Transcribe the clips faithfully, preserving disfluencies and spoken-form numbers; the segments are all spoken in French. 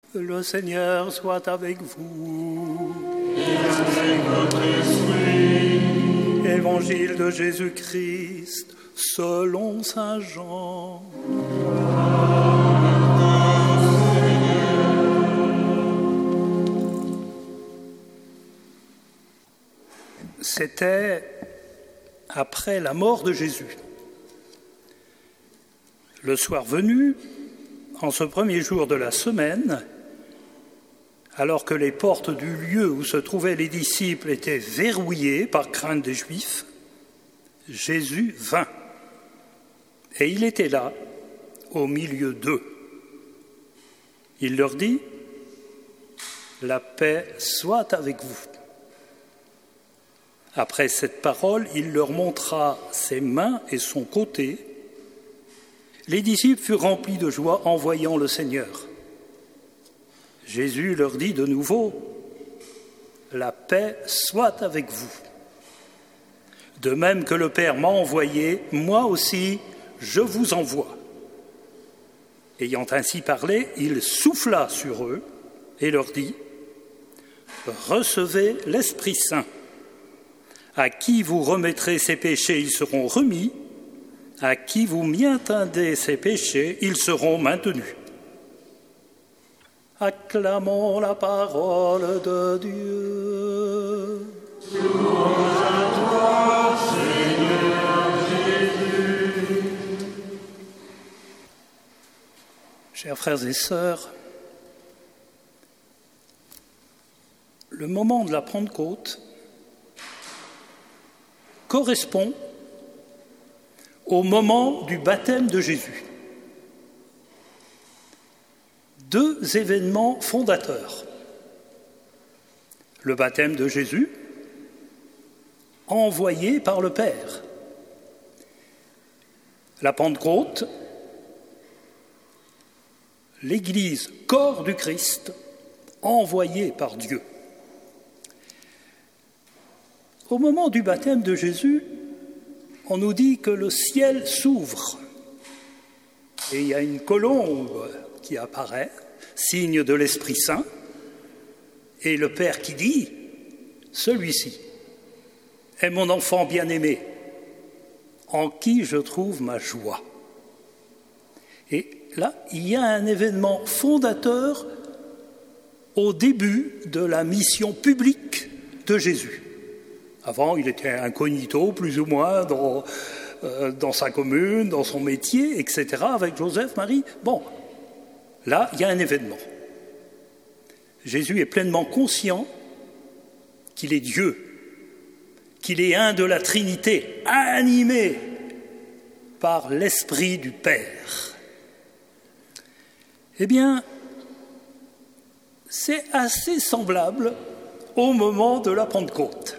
Le Seigneur soit avec vous. Et avec votre esprit. Évangile de Jésus-Christ selon saint Jean. C'était après la mort de Jésus. Le soir venu, en ce premier jour de la semaine, alors que les portes du lieu où se trouvaient les disciples étaient verrouillées par crainte des Juifs, Jésus vint. Et il était là, au milieu d'eux. Il leur dit : « La paix soit avec vous. » Après cette parole, il leur montra ses mains et son côté. Les disciples furent remplis de joie en voyant le Seigneur. Jésus leur dit de nouveau : « La paix soit avec vous. De même que le Père m'a envoyé, moi aussi je vous envoie. » Ayant ainsi parlé, il souffla sur eux et leur dit : « Recevez l'Esprit Saint. À qui vous remettrez ses péchés, ils seront remis. À qui vous maintenez ses péchés, ils seront maintenus. » Acclamons la parole de Dieu. Louange à toi, Seigneur Jésus. Chers frères et sœurs, le moment de la Pentecôte correspond au moment du baptême de Jésus. Deux événements fondateurs. Le baptême de Jésus, envoyé par le Père. La Pentecôte, l'Église, corps du Christ, envoyé par Dieu. Au moment du baptême de Jésus, on nous dit que le ciel s'ouvre et il y a une colombe qui apparaît, signe de l'Esprit Saint, et le Père qui dit : « Celui-ci est mon enfant bien-aimé, en qui je trouve ma joie. » Et là, il y a un événement fondateur au début de la mission publique de Jésus. Avant, il était incognito, plus ou moins, dans, euh, dans sa commune, dans son métier, et cetera, avec Joseph, Marie. Bon, là, il y a un événement. Jésus est pleinement conscient qu'il est Dieu, qu'il est un de la Trinité, animé par l'Esprit du Père. Eh bien, c'est assez semblable au moment de la Pentecôte.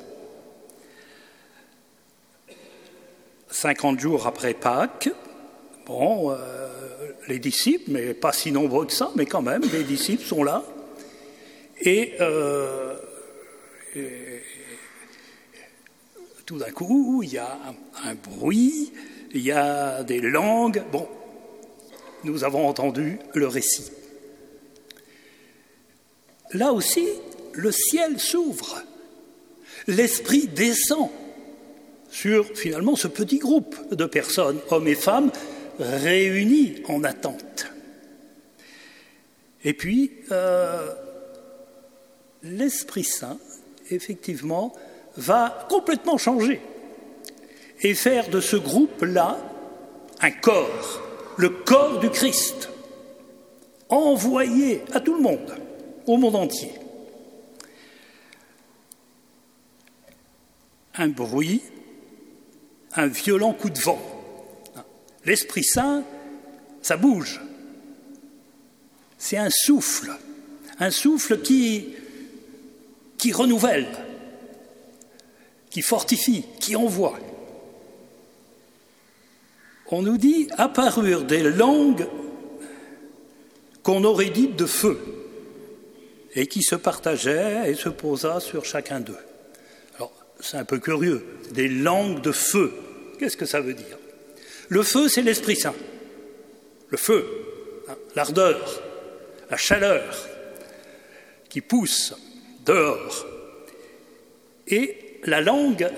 Cinquante jours après Pâques, bon, euh, les disciples, mais pas si nombreux que ça, mais quand même, les disciples sont là. Et, euh, et tout d'un coup, il y a un, un bruit, il y a des langues. Bon, nous avons entendu le récit. Là aussi, le ciel s'ouvre, l'Esprit descend sur, finalement, ce petit groupe de personnes, hommes et femmes, réunis en attente. Et puis, euh, l'Esprit Saint, effectivement, va complètement changer et faire de ce groupe-là un corps, le corps du Christ, envoyé à tout le monde, au monde entier. Un bruit, un violent coup de vent. L'Esprit Saint, ça bouge. C'est un souffle, un souffle qui, qui renouvelle, qui fortifie, qui envoie. On nous dit « apparurent des langues qu'on aurait dites de feu et qui se partageaient et se posaient sur chacun d'eux ». Alors, c'est un peu curieux, des langues de feu. Qu'est-ce que ça veut dire ? Le feu, c'est l'Esprit Saint. Le feu, hein, l'ardeur, la chaleur, qui pousse dehors. Et la langue,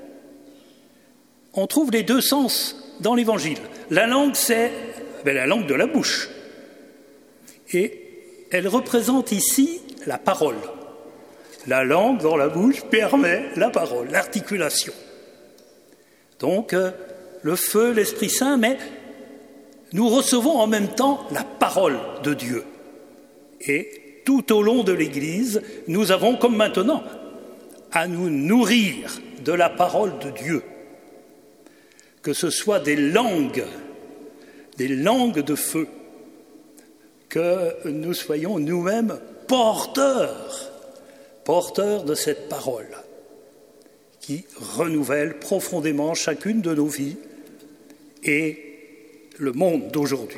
on trouve les deux sens dans l'Évangile. La langue, c'est ben, la langue de la bouche. Et elle représente ici la parole. La langue dans la bouche permet la parole, l'articulation. Donc, euh, le feu, l'Esprit Saint, mais nous recevons en même temps la parole de Dieu. Et tout au long de l'Église, nous avons, comme maintenant, à nous nourrir de la parole de Dieu. Que ce soit des langues, des langues de feu, que nous soyons nous-mêmes porteurs, porteurs de cette parole qui renouvelle profondément chacune de nos vies et le monde d'aujourd'hui.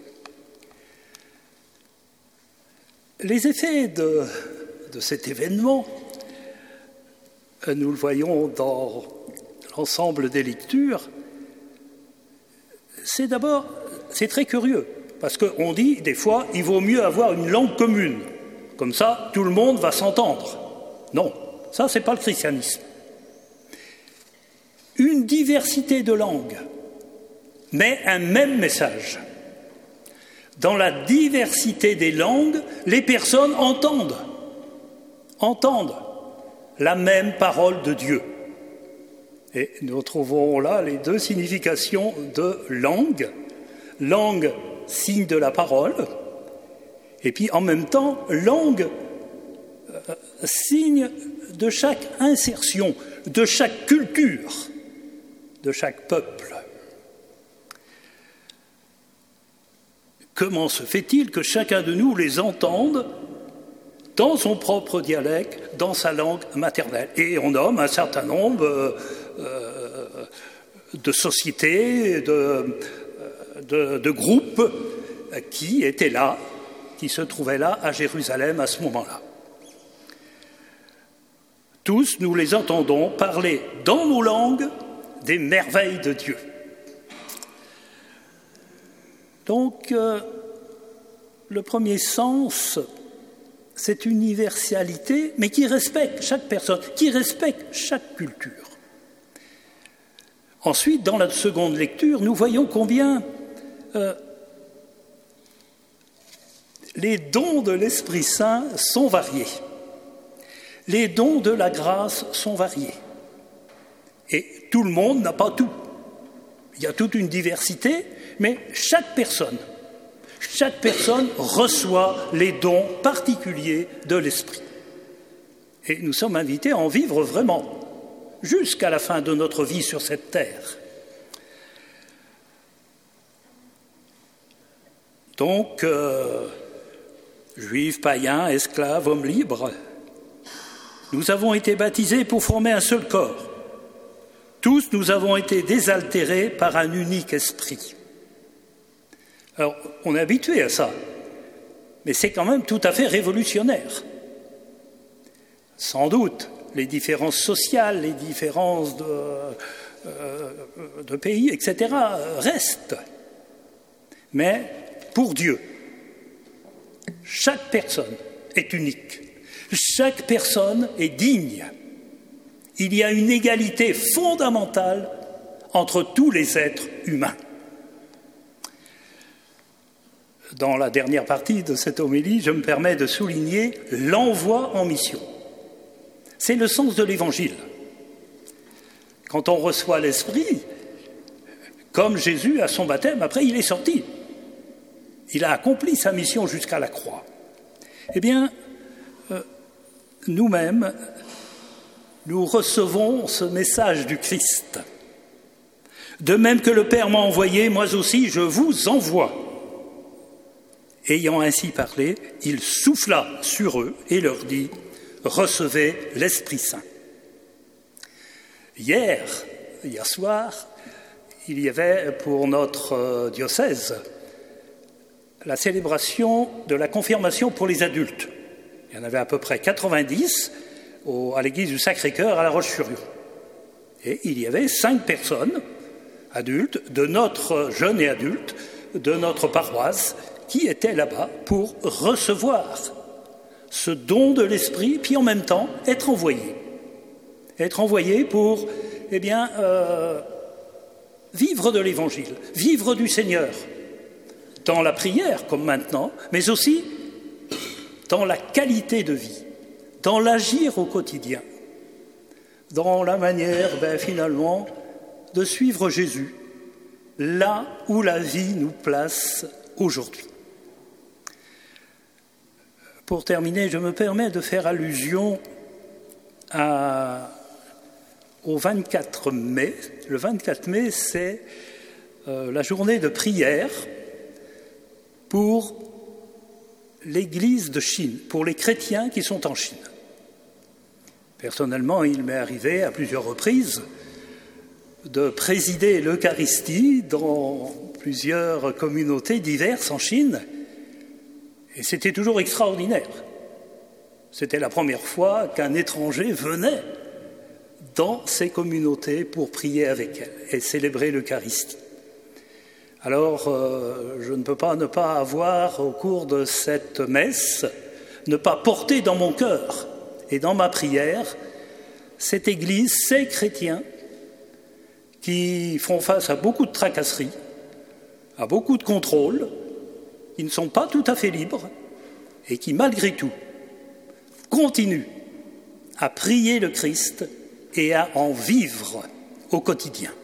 Les effets de, de cet événement, nous le voyons dans l'ensemble des lectures, c'est d'abord, c'est très curieux, parce qu'on dit des fois, il vaut mieux avoir une langue commune, comme ça tout le monde va s'entendre. Non, ça c'est pas le christianisme. Une diversité de langues, mais un même message. Dans la diversité des langues, les personnes entendent, entendent la même parole de Dieu. Et nous trouvons là les deux significations de langue. Langue, signe de la parole, et puis en même temps, langue, euh, signe de chaque insertion, de chaque culture, de chaque peuple. Comment se fait-il que chacun de nous les entende dans son propre dialecte, dans sa langue maternelle? Et on nomme un certain nombre euh, euh, de sociétés, de, de, de groupes qui étaient là, qui se trouvaient là à Jérusalem à ce moment-là. Tous, nous les entendons parler dans nos langues des merveilles de Dieu. Donc, euh, le premier sens, cette universalité, mais qui respecte chaque personne, qui respecte chaque culture. Ensuite, dans la seconde lecture, nous voyons combien euh, les dons de l'Esprit Saint sont variés. Les dons de la grâce sont variés. Et tout le monde n'a pas tout. Il y a toute une diversité, mais chaque personne, chaque personne reçoit les dons particuliers de l'Esprit. Et nous sommes invités à en vivre vraiment, jusqu'à la fin de notre vie sur cette terre. Donc, euh, juifs, païens, esclaves, hommes libres, nous avons été baptisés pour former un seul corps. Tous, nous avons été désaltérés par un unique esprit. Alors, on est habitué à ça, mais c'est quand même tout à fait révolutionnaire. Sans doute, les différences sociales, les différences de, euh, de pays, et cetera, restent. Mais pour Dieu, chaque personne est unique. Chaque personne est digne. Il y a une égalité fondamentale entre tous les êtres humains. Dans la dernière partie de cette homélie, je me permets de souligner l'envoi en mission. C'est le sens de l'Évangile. Quand on reçoit l'Esprit, comme Jésus à son baptême, après il est sorti. Il a accompli sa mission jusqu'à la croix. Eh bien, euh, nous-mêmes, nous recevons ce message du Christ. De même que le Père m'a envoyé, moi aussi je vous envoie. Ayant ainsi parlé, il souffla sur eux et leur dit « Recevez l'Esprit Saint ». Hier, hier soir, il y avait pour notre diocèse la célébration de la confirmation pour les adultes. Il y en avait à peu près quatre-vingt-dix au, à l'église du Sacré-Cœur à La Roche-sur-Yon. Et il y avait cinq personnes, adultes, de notre jeune et adulte, de notre paroisse, qui étaient là-bas pour recevoir, ce don de l'Esprit, puis en même temps être envoyé. Être envoyé pour, eh bien, euh, vivre de l'Évangile, vivre du Seigneur, dans la prière comme maintenant, mais aussi dans la qualité de vie, dans l'agir au quotidien, dans la manière, ben, finalement, de suivre Jésus, là où la vie nous place aujourd'hui. Pour terminer, je me permets de faire allusion à, au vingt-quatre mai. Le vingt-quatre mai, c'est euh, la journée de prière pour l'Église de Chine, pour les chrétiens qui sont en Chine. Personnellement, il m'est arrivé à plusieurs reprises de présider l'Eucharistie dans plusieurs communautés diverses en Chine, et c'était toujours extraordinaire. C'était la première fois qu'un étranger venait dans ces communautés pour prier avec elles et célébrer l'Eucharistie. Alors, euh, je ne peux pas ne pas avoir, au cours de cette messe, ne pas porter dans mon cœur et dans ma prière cette Église, ces chrétiens qui font face à beaucoup de tracasseries, à beaucoup de contrôles, qui ne sont pas tout à fait libres et qui, malgré tout, continuent à prier le Christ et à en vivre au quotidien.